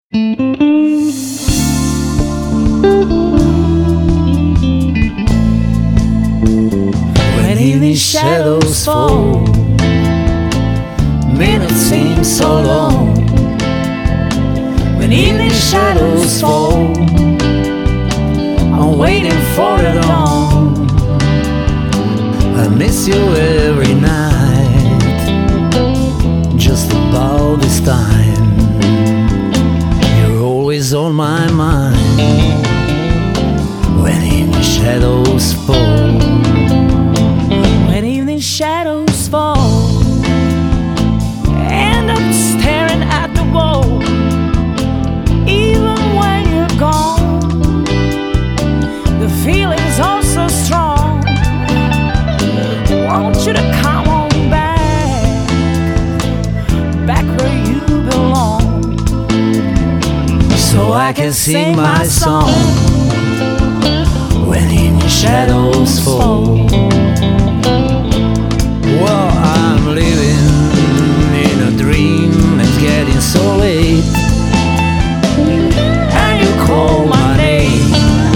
When evening shadows fall, minutes seem so long. When evening shadows fall, I'm waiting for the dawn. I miss you every night, just about this time. You're always on my mind. When evening shadows fall, when evening shadows fall, and I'm staring at the wall. Even when you're gone, the feeling's all so strong. Want you to come on back, back where you belong, so I can sing my song. When evening shadows fall, well, I'm living in a dream. It's getting so late, and you call my name.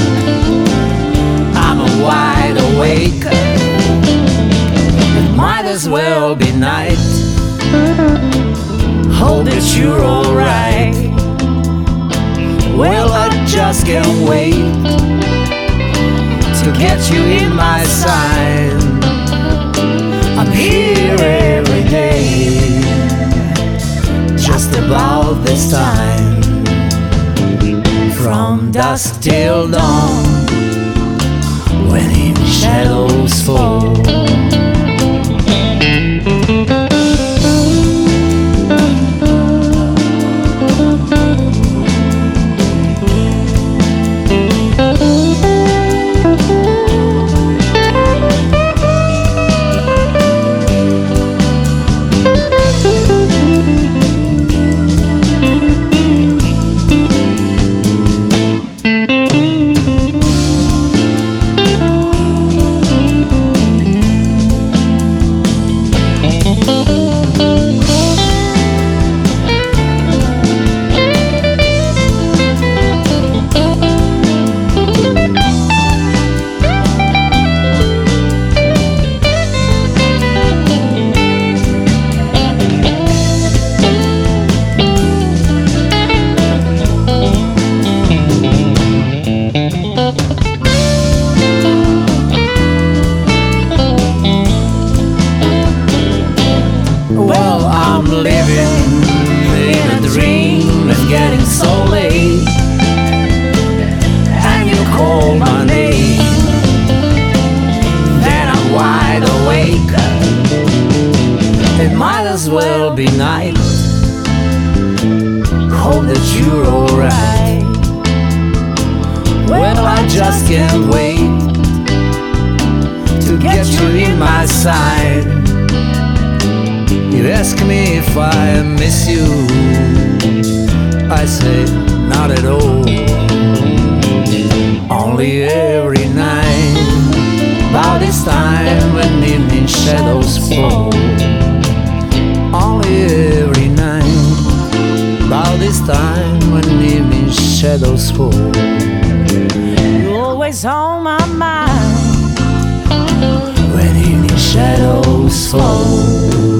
I'm wide awake. It might as well be night. Hope that you're alright. Well, I just can't wait to get you in my side. I'm here every day, just about this time. From dusk till dawn, when evening shadows fall. Well, I'm living in a dream. It's getting so late, and you call my name. Then I'm wide awake. It might as well be night. Hope that you're alright. Well, I just can't wait to get you in my side. You ask me if I miss you, I say not at all. Only every night, about this time when evening shadows fall. Only every night, about this time when evening shadows fall. You're always on my mind when evening shadows fall.